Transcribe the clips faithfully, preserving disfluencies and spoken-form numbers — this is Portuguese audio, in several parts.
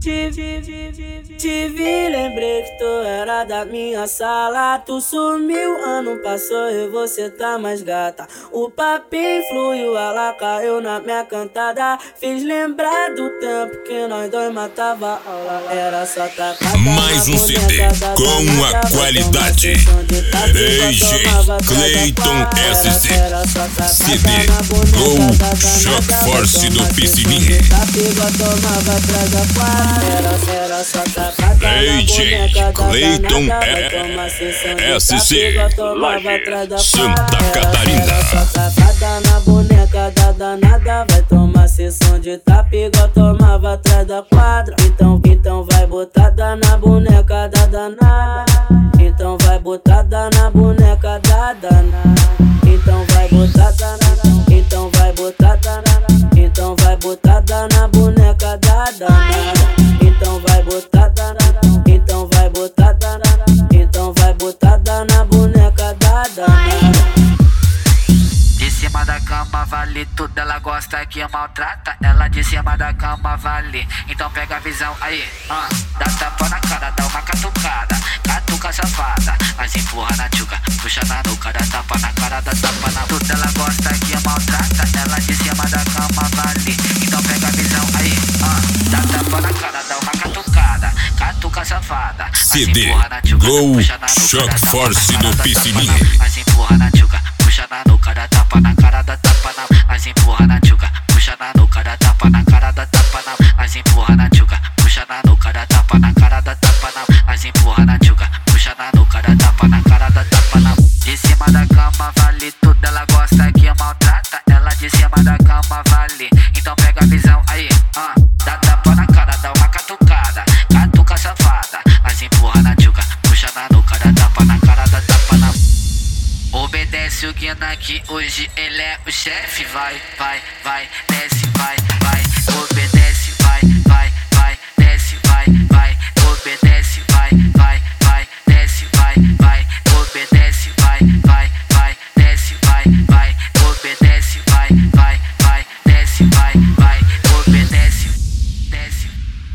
Te vi, te vi, lembrei que tu era da minha sala. Tu sumiu, ano passou e você tá mais gata. O papinho fluiu, ela caiu na minha cantada. Fiz lembrar do tempo que nós dois matava aula. Era só tacada. Mais um C D com a qualidade D J Clayton S C. C D Go Shock Force do Piscininha. D J Clayton S C, Laje, Santa Catarina. Tacada na boneca da danada, vai tomar sessão de tapa igual tomava atrás da quadra. Então, então vai botada na boneca da danada. Então vai botada na boneca da danada. Então vai botada na, então vai botada na, então vai botada na boneca da danada. Então vai botada na, então vai botada na, então vai botada na boneca da danada. De cima da cama vale tudo, ela gosta que maltrata. Ela de cima da cama vale, então pega a visão aí, ah. Dá tapa na cara, dá uma catucada, catuca safada, mas empurra na tchuca, puxa na nuca, dá tapa na cara, dá tapa na tudo. Ela gosta que maltrata, ela de cima da cama vale, então pega a visão aí, ah. Dá tapa na cara, dá uma catucada, catuca safada, C D Go Shock Force do Piscininha. mas empurra na tchuca, puxa na nuca, dá tapa na cara, dá tapa na, mas empurra na tchuca, puxa na nuca, dá tapa na cara, dá tapa na, mas empurra na tchuca, puxa na nuca, dá tapa na cara, dá tapa na, mas empurra na tchuca, puxa na nuca, dá tapa na cara, dá tapa na. De cima da cama vale tudo, ela gosta que maltrata, ela de cima da cama vale, então pega a visão aí, ah. Dá tapa na cara, dá uma catucada, catuca safada, mas empurra na tchuca, puxa na nuca, dá tapa na cara, dá tapa na. Obedece o Guina que hoje ele é o chefe. Vai, vai, vai, desce, vai, vai. Obedece, vai, vai, vai, desce, vai, vai. Obedece, vai, vai, vai, desce, vai, vai. Obedece, vai, vai, vai, desce, vai, vai. Obedece, vai, vai, vai, desce, vai, vai. Obedece, desce.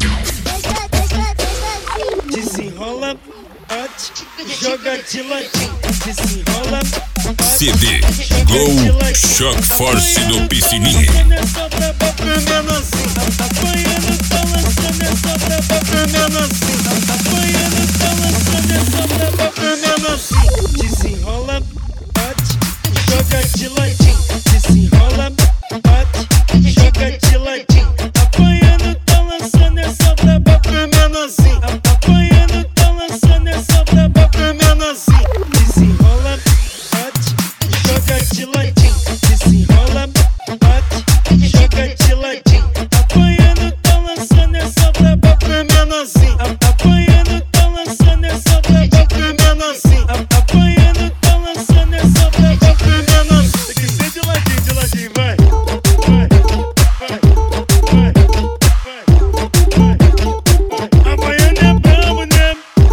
Desenrola, bate, joga de ladinho. Desenrola, C D Go Shock Force do Piscininha. nessa braba pro menorzinho. Apanhando, tá lançando essa braba pro menorzinho. Apanhando, tá lançando essa braba pro menorzinho. Desenrola, bate, joga de ladinho. Desenrola, bate, joga de ladinho. Apanhando, tá lançando essa braba pro menorzinho. Apanhando, tá lançando essa braba pro menorzinho. Desenrola, bate, joga de ladinho. Desenrola, bate, joga de ladinho. Apanhando, tá lançando essa braba pro menorzinho. Apanhando, tá lançando essa braba pro menorzinho. Apanhando, tá lançando essa braba pro menorzinho. Tem que ser de ladinho, de ladinho, vai. Vai, vai, vai, vai, vai. Apanhando é brabo, né?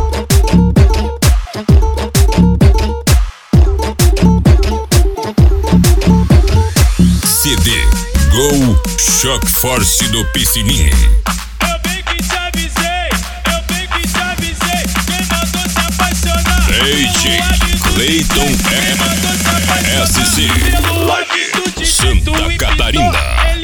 C D Go Shock Force do Piscininha. Eu bem que te avisei, eu bem que te avisei. Quem mandou se apaixonar? D J Clayton S C, Laje, Santa Catarina.